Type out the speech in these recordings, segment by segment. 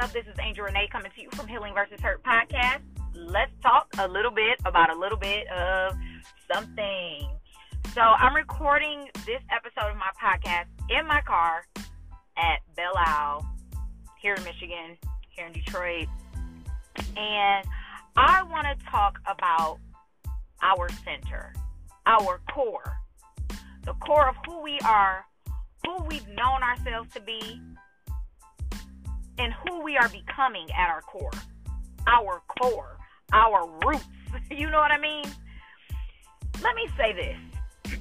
up? This is Angel Renee coming to you from Healing versus Hurt podcast. Let's talk a little bit about a little bit of something. So I'm recording this episode of my podcast in my car at Belle Isle here in Michigan, here in Detroit. And I want to talk about our center, our core, the core of who we are, who we've known ourselves to be, and who we are becoming at our core, our roots. You know what I mean? Let me say this.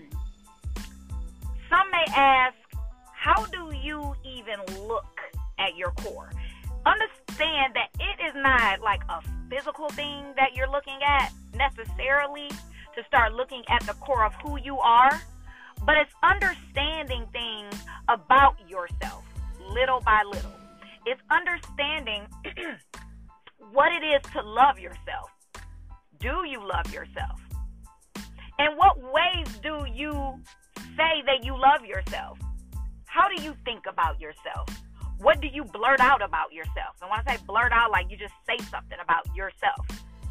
Some may ask, how do you even look at your core? Understand that it is not like a physical thing that you're looking at necessarily to start looking at the core of who you are, but it's understanding things about yourself little by little. It's understanding what it is to love yourself. Do you love yourself? In what ways do you say that you love yourself? How do you think about yourself? What do you blurt out about yourself? And when I say blurt out, like you just say something about yourself.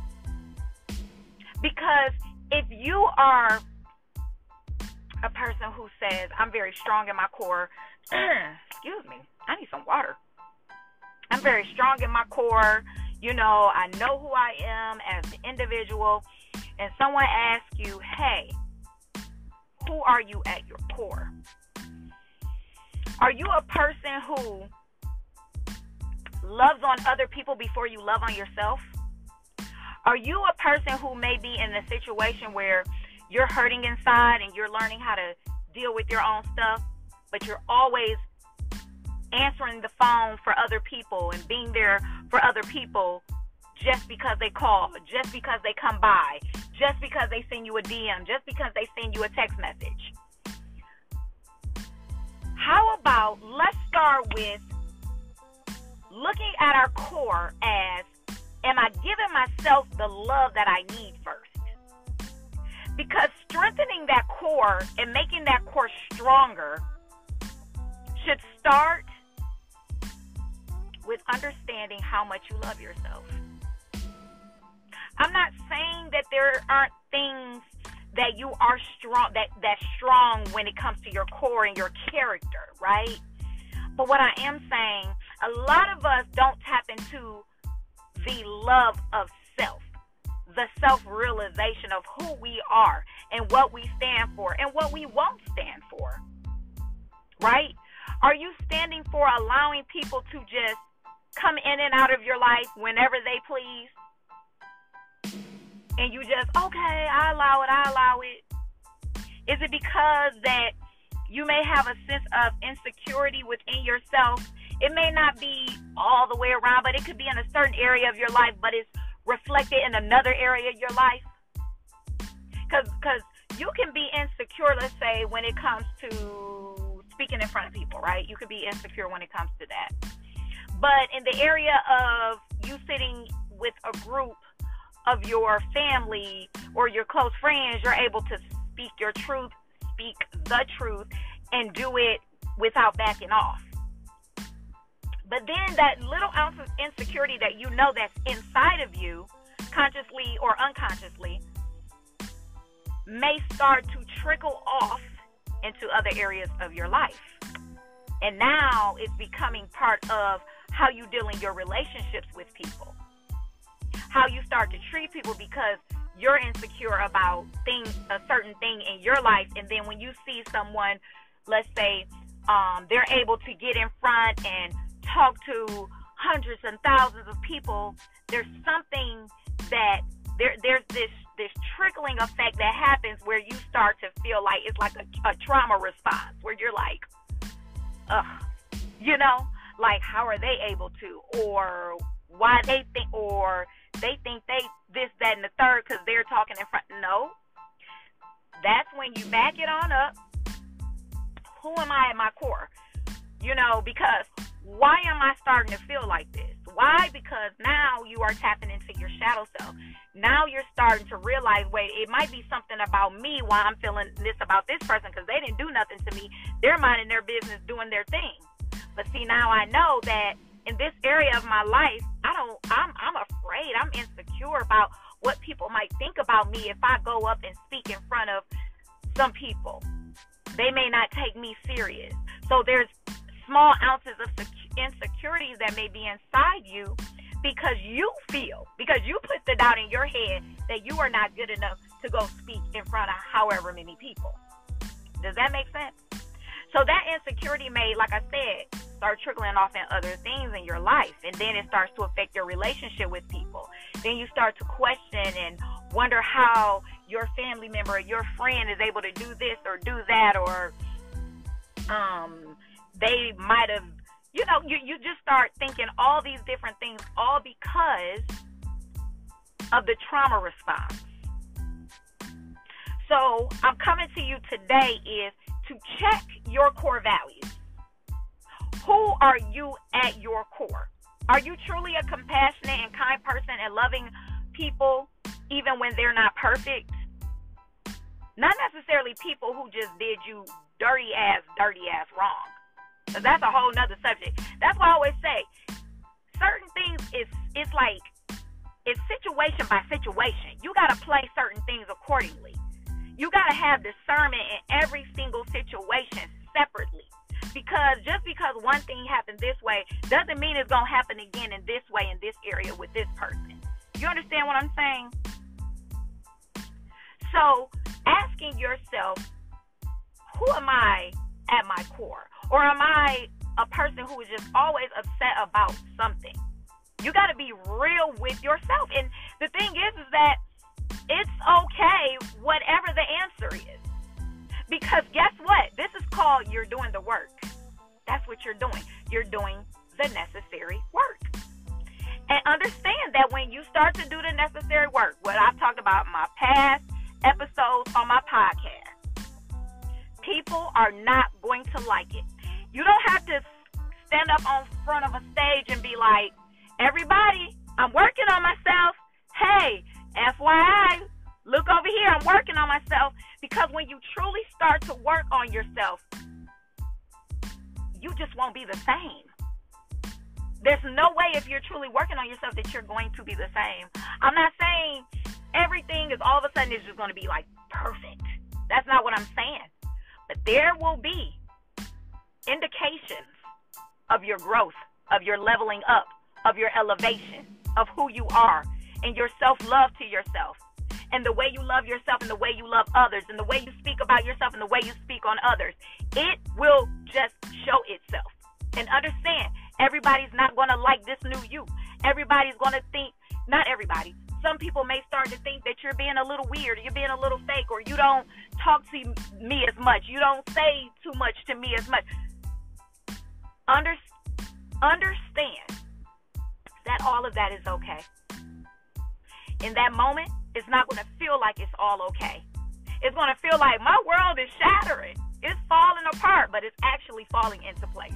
Because if you are a person who says, I'm very strong in my core, excuse me, I need some water. I'm very strong in my core. You know, I know who I am as an individual. And someone asks you, hey, who are you at your core? Are you a person who loves on other people before you love on yourself? Are you a person who may be in a situation where you're hurting inside and you're learning how to deal with your own stuff, but you're always answering the phone for other people and being there for other people just because they call, just because they come by, just because they send you a DM, just because they send you a text message? How about let's start with looking at our core as, am I giving myself the love that I need first? Because strengthening that core and making that core stronger should start with understanding how much you love yourself. I'm not saying that there aren't things that you are strong, that's strong when it comes to your core and your character, right? But what I am saying, a lot of us don't tap into the love of self, the self-realization of who we are and what we stand for and what we won't stand for, right? Are you standing for allowing people to just come in and out of your life whenever they please? And you just, okay, I allow it. Is it because that you may have a sense of insecurity within yourself? It may not be all the way around, but it could be in a certain area of your life, but it's reflected in another area of your life. Because you can be insecure, let's say, when it comes to speaking in front of people, right? You could be insecure when it comes to that. But in the area of you sitting with a group of your family or your close friends, you're able to speak your truth, speak the truth, and do it without backing off. But then that little ounce of insecurity that you know that's inside of you, consciously or unconsciously, may start to trickle off into other areas of your life. And now it's becoming part of how you deal in your relationships with people. How you start to treat people because you're insecure about a certain thing in your life. And then when you see someone, let's say, they're able to get in front and talk to hundreds and thousands of people, there's something that there's this trickling effect that happens where you start to feel like it's like a trauma response where you're like, you know, like how are they able to, or why they think, or they think they this, that, and the third because they're talking in front. No, that's when you back it on up. Who am I at my core? You know, because why am I starting to feel like this? Why? Because now you are tapping into your shadow self. Now you're starting to realize, wait, it might be something about me why I'm feeling this about this person because they didn't do nothing to me. They're minding their business, doing their thing. But see, now I know that in this area of my life, I'm afraid, I'm insecure about what people might think about me if I go up and speak in front of some people. They may not take me serious. So there's small ounces of insecurities that may be inside you because you put the doubt in your head that you are not good enough to go speak in front of however many people. Does that make sense? So that insecurity may, like I said, start trickling off in other things in your life, and then it starts to affect your relationship with people. Then you start to question and wonder how your family member or your friend is able to do this or do that, or they might have, you just start thinking all these different things, all because of the trauma response. So I'm coming to you today is to check your core values. Who are you at your core? Are you truly a compassionate and kind person and loving people even when they're not perfect? Not necessarily people who just did you dirty ass wrong. Because that's a whole nother subject. That's why I always say certain things it's situation by situation. You got to play certain things accordingly. You got to have discernment in every single situation separately. Because just because one thing happened this way doesn't mean it's going to happen again in this way in this area with this person. You understand what I'm saying? So asking yourself, who am I at my core? Or am I a person who is just always upset about something? You got to be real with yourself. And the thing is that it's okay, whatever the answer is. Because guess what? This is called you're doing the work. That's what you're doing. You're doing the necessary work. And understand that when you start to do the necessary work, what I've talked about in my past episodes on my podcast, people are not going to like it. You don't have to stand up on front of a stage and be like, everybody, I'm working on myself. Hey, FYI, look over here, I'm working on myself. Because when you truly start to work on yourself, you just won't be the same. There's no way if you're truly working on yourself that you're going to be the same. I'm not saying everything is all of a sudden is just going to be like perfect. That's not what I'm saying. But there will be indications of your growth, of your leveling up, of your elevation, of who you are, and your self-love to yourself, and the way you love yourself, and the way you love others, and the way you speak about yourself, and the way you speak on others. It will just show itself. And understand, everybody's not going to like this new you. Everybody's going to think, not everybody, some people may start to think that you're being a little weird, or you're being a little fake, or you don't talk to me as much, you don't say too much to me as much. Understand that all of that is okay. In that moment, it's not going to feel like it's all okay. It's going to feel like my world is shattering. It's falling apart, but it's actually falling into place.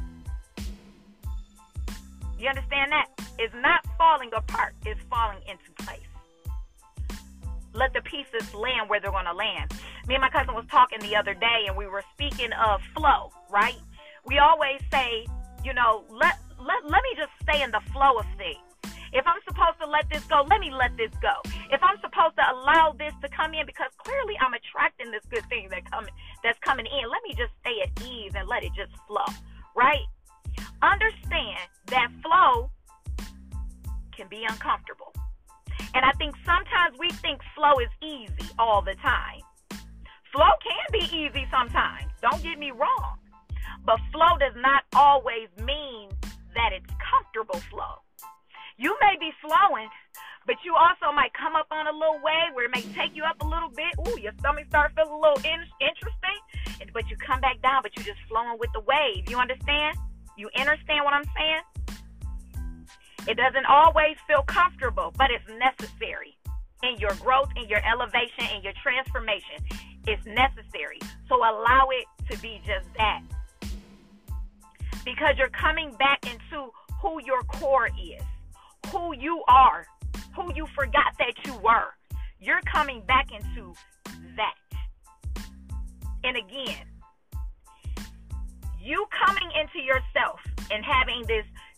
You understand that? It's not falling apart. It's falling into place. Let the pieces land where they're going to land. Me and my cousin was talking the other day, and we were speaking of flow, right? We always say, let me just stay in the flow of things. If I'm supposed to let this go, let me let this go. If I'm supposed to allow this to come in because clearly I'm attracting this good thing that's coming in, let me just stay at ease and let it just flow, right? Understand that flow can be uncomfortable. And I think sometimes we think flow is easy all the time. Flow can be easy sometimes, don't get me wrong. But flow does not always mean that it's comfortable flow. You may be flowing, but you also might come up on a little wave where it may take you up a little bit. Ooh, your stomach starts feeling a little interesting, but you come back down, but you're just flowing with the wave. You understand? You understand what I'm saying? It doesn't always feel comfortable, but it's necessary in your growth, in your elevation, in your transformation. It's necessary. So allow it to be just that. Because you're coming back into who your core is, who you are, who you forgot that you were. You're coming back into that. And again, you coming into yourself and having this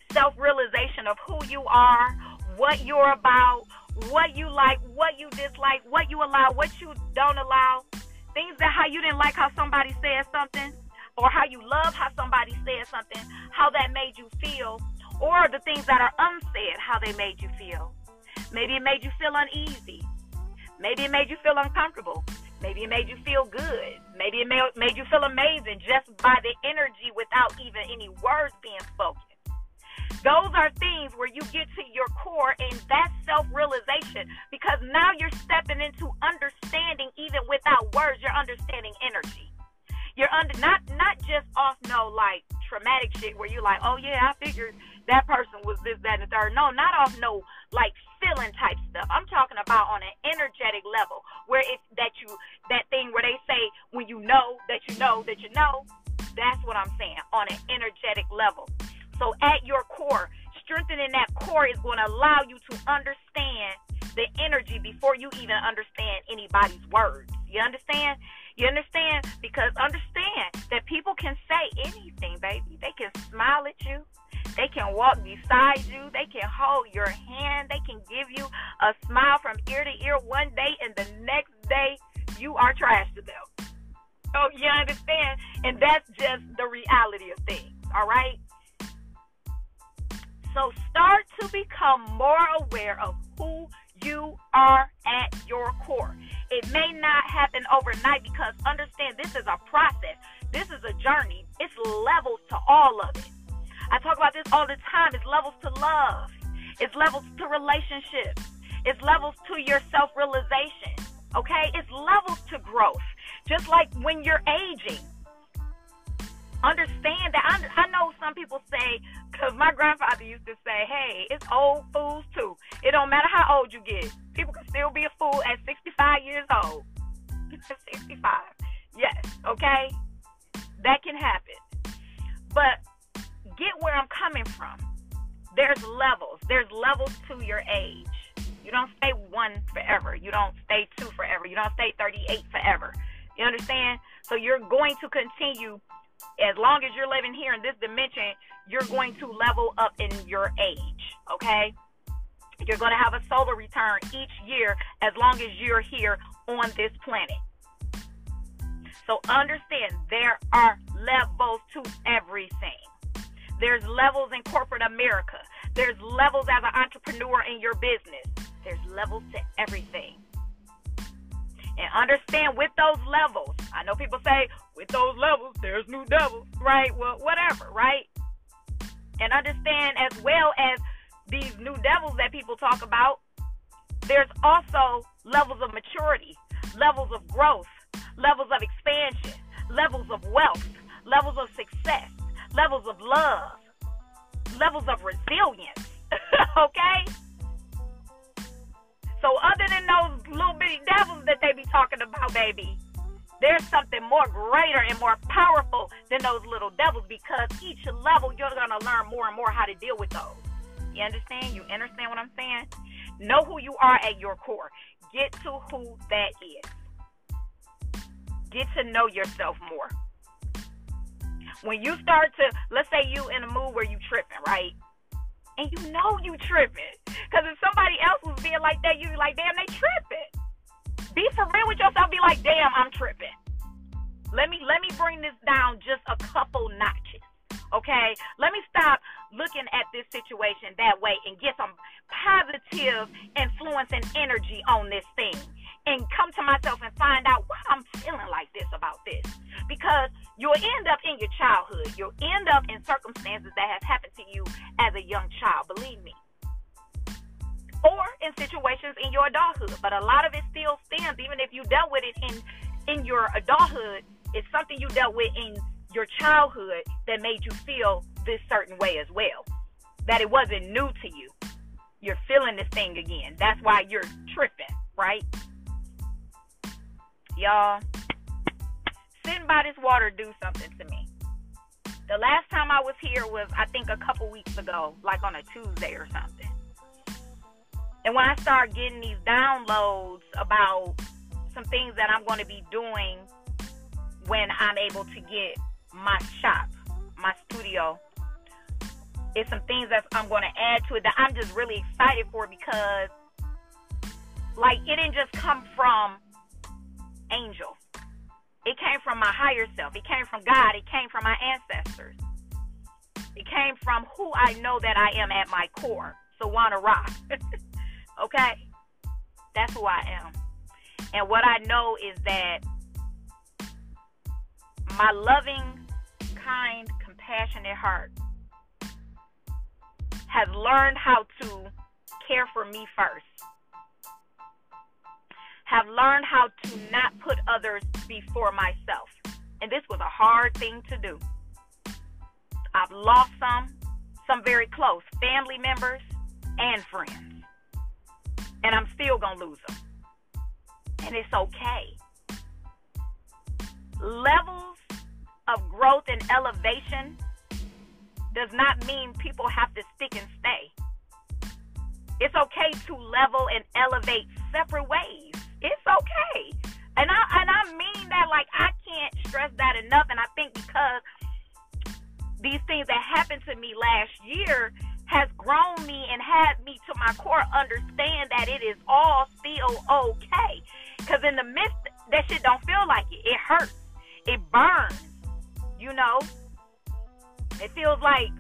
self-realization of who you are, what you're about, what you like, what you dislike, what you allow, what you don't allow, things that how you didn't like how somebody said something, or how you love how somebody said something, how that made you feel, or the things that are unsaid, how they made you feel. Maybe it made you feel uneasy. Maybe it made you feel uncomfortable. Maybe it made you feel good. Maybe it made you feel amazing just by the energy without even any words being spoken. Those are things where you get to your core, and that's self-realization, because now you're stepping into understanding even without words. You're understanding energy. You're not just off like traumatic shit where you're like, oh yeah, I figured that person was this, that, and the third. No, not off like feeling type stuff. I'm talking about on an energetic level where it's that thing where they say when you know that you know that you know. That's what I'm saying, on an energetic level. So at your core, strengthening that core is going to allow you to understand the energy before you even understand anybody's words. You understand? You understand? Because understand that people can say anything, baby. They can smile at you. They can walk beside you. They can hold your hand. They can give you a smile from ear to ear one day, and the next day you are trash to them. Oh, you understand? And that's just the reality of things, all right? So start to become more aware of who you are at your core. It may not happen overnight, because understand this is a process. This is a journey. It's levels to all of it. I talk about this all the time. It's levels to love. It's levels to relationships. It's levels to your self-realization. Okay? It's levels to growth. Just like when you're aging. Understand that. I know some people say, because my grandfather used to say, hey, it's old fools too. It don't matter how old you get. People can still be a fool at 65 years old. 65. Yes, okay? That can happen. But get where I'm coming from. There's levels. There's levels to your age. You don't stay 1 forever. You don't stay 2 forever. You don't stay 38 forever. You understand? So you're going to continue. As long as you're living here in this dimension, you're going to level up in your age, okay? You're going to have a solar return each year as long as you're here on this planet. So understand there are levels to everything. There's levels in corporate America. There's levels as an entrepreneur in your business. There's levels to everything. And understand with those levels, I know people say, with those levels, there's new devils, right? Well, whatever, right? And understand as well as these new devils that people talk about, there's also levels of maturity, levels of growth, levels of expansion, levels of wealth, levels of success, levels of love, levels of resilience, okay? So other than those little bitty devils that they be talking about, baby, there's something more greater and more powerful than those little devils, because each level you're going to learn more and more how to deal with those. You understand? You understand what I'm saying? Know who you are at your core. Get to who that is. Get to know yourself more. When you start to, let's say you in a mood where you tripping, right? And you know you tripping. Because if somebody else was being like that, you be like, damn, they tripping. Be for real with yourself. Be like, damn, I'm tripping. Let me bring this down just a couple notches. Okay? Let me stop looking at this situation that way and get some positive influence and energy on this thing. And come to myself and find out why I'm feeling like this about this. Because you'll end up in your childhood. You'll end up in circumstances that have happened to you as a young child, believe me. Or in situations in your adulthood. But a lot of it still stands, even if you dealt with it in your adulthood. It's something you dealt with in your childhood that made you feel this certain way as well. That it wasn't new to you. You're feeling this thing again. That's why you're tripping, right? Y'all, sitting by this water do something to me. The last time I was here was, I think, a couple weeks ago, like on a Tuesday or something. And when I start getting these downloads about some things that I'm going to be doing when I'm able to get my shop, my studio, It's some things that I'm going to add to it that I'm just really excited for, because like it didn't just come from Angel. It came from my higher self. It came from God. It came from my ancestors. It came from who I know that I am at my core. Sawana Ra. Okay? That's who I am. And what I know is that my loving, kind, compassionate heart has learned how to care for me first. Have learned how to not put others before myself. And this was a hard thing to do. I've lost some very close family members and friends. And I'm still going to lose them. And it's okay. Levels of growth and elevation does not mean people have to stick and stay. It's okay to level and elevate separate ways. It's okay. And I mean that, like, I can't stress that enough. And I think because these things that happened to me last year has grown me and had me to my core understand that it is all still okay. Because in the midst, that shit don't feel like it. It hurts. It burns. You know? It feels like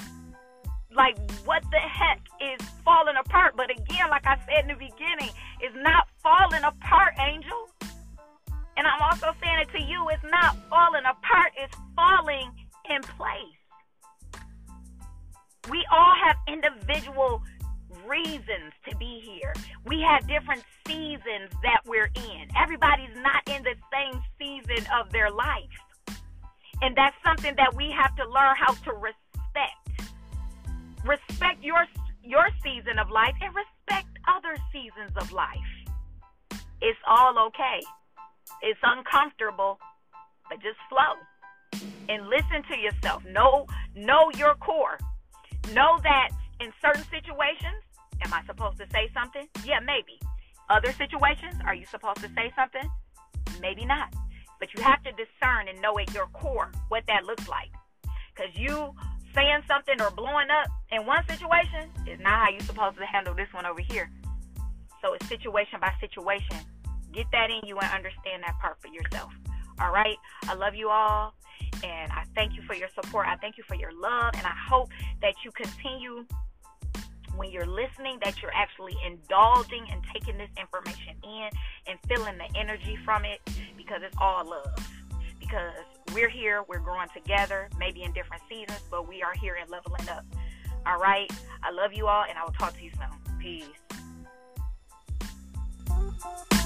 what the heck is falling apart. But again, like I said in the beginning, it's not falling apart, Angel. And I'm also saying it to you, it's not falling apart, it's falling in place. We all have individual reasons to be here. We have different seasons that we're in. Everybody's not in the same season of their life. And that's something that we have to learn how to respect. Respect your season of life and respect other seasons of life. It's all okay. It's uncomfortable, but just flow. And listen to yourself. Know your core. Know that in certain situations, am I supposed to say something? Yeah, maybe. Other situations, are you supposed to say something? Maybe not. But you have to discern and know at your core what that looks like. Because you saying something or blowing up in one situation is not how you're supposed to handle this one over here. So it's situation by situation. Get that in you and understand that part for yourself. All right? I love you all. And I thank you for your support. I thank you for your love. And I hope that you continue, when you're listening, that you're actually indulging and taking this information in and feeling the energy from it, because it's all love. Because we're here, we're growing together, maybe in different seasons, but we are here and leveling up. All right? I love you all, and I will talk to you soon. Peace.